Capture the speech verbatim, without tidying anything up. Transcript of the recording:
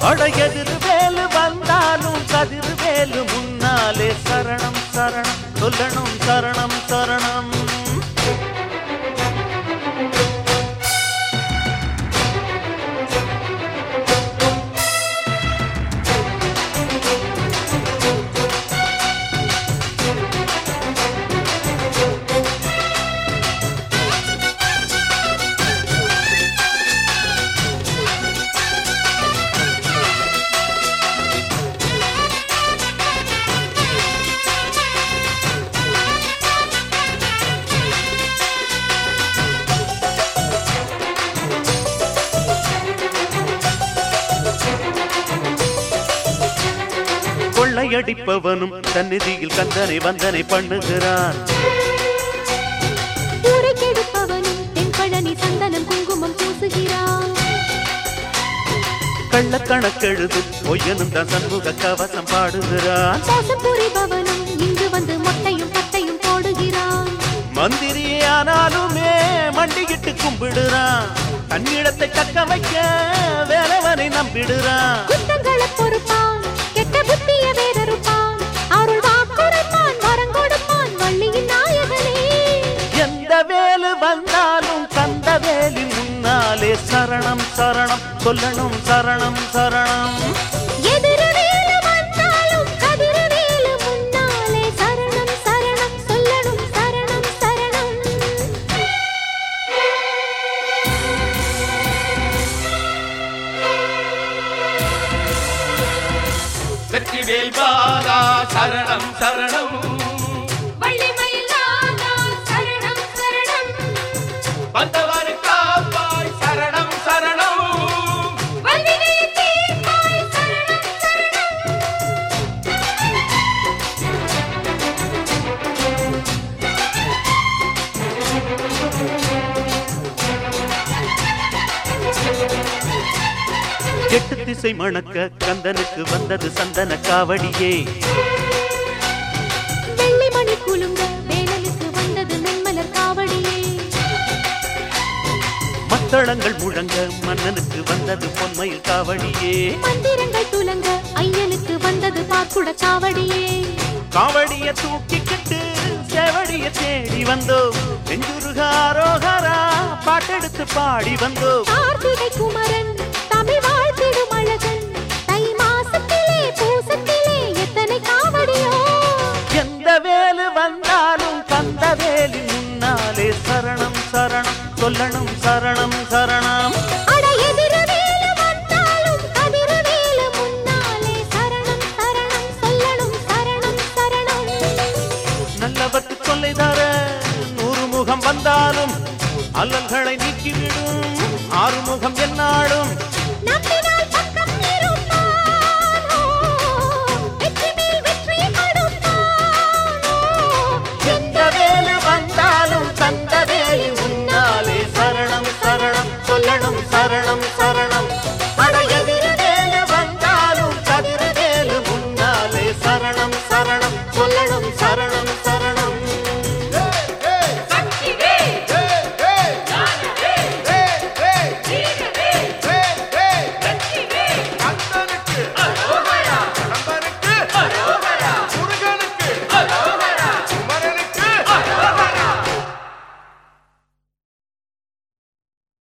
அடையெதிர் வேலு வந்தாலும் கதிர் வேலு முன்னாலே சரணம் சரணம் சொல்லணும் சரணம் சரணம். கொள்ளையடிப்பவனும் சந்நிதியில் கந்தனை வந்தனை பண்ணுகிறான். ஊரைக்கெடுப்பவனும் தென்பழனி சந்தனம் குங்குமம் பூசுகிறான். கள்ளக்கணக்கெழுதும் பொய்யனும் தான் சண்முக கவசம் பாடுகிறான். மோசம் புரிபவனும் இங்கு வந்து மொட்டையும் பட்டையும் போடுகிறான். மந்திரியானாலுமே மண்டியிட்டு கும்பிடுறான். தன்னிடத்தை தக்க வைக்க வேலவனை நம்பிடுறான். குற்றங்களை பொறுப்பான், கெட்ட புத்திய வேதறுப்பான், அருள் வாக்குரைப்பான், வரம் கொடுப்பான் வள்ளியின் நாயகனே. எந்த வேலு வந்தாலும் கந்த வேலின் முன்னாலே சரணம் சரணம் சொல்லணும் சரணம் சரணம். எதிர வேலு வந்தாலும் கதிர வேலு முன்னாலே சரணம் சரணம் சொல்லணும் சரணம் சரணம். வெற்றிவேல் பாலா சரணம் சரணம். வள்ளிமயில் நாதா சரணம் சரணம். வந்தவர் காப்பாய் சரணம் சரணம். வல்வினை தீர்ப்பாய் சரணம் சரணம். எட்டு திசை மணக்க கந்தனுக்கு வந்தது சந்தன காவடியே. வெள்ளிமணி குலுங்க வேலனுக்கு வந்தது மென்மலர் காவடியே. மத்தளங்கள் முழங்க மன்னனுக்கு வந்தது பொன்மயில் காவடியே. மந்திரங்கள் துலங்க ஐயனுக்கு வந்தது பாக்குட காவடியே. காவடிய தூக்கிக்கிட்டு செவடிய தேடி வந்தோம். நெஞ்சுருகாரோகரா பாட்டெடுத்து பாடி வந்தோம். கார்த்திகை குமரன் தமிழ் வாழ்த்திடும் அழகன். தை மாசத்திலே பூசத்திலே எத்தனை காவடியோ. எந்த வேலு வந்தாலும் கந்த வேலி முன்னாலே சரணம் சரணம் சொல்லணும் சரணம் சரணம். அட எதிர வேலு வந்தாலும் கதிர வேலு முன்னாலே சரணம் சரணம் சொல்லணும் சரணம் சரணம். நல்லவர்க்கு தொல்லை தர நூறு முகம் வந்தாலும் அல்லல்களை நீக்கிவிடும் ஆறுமுகம் என்னாலும். நம்பி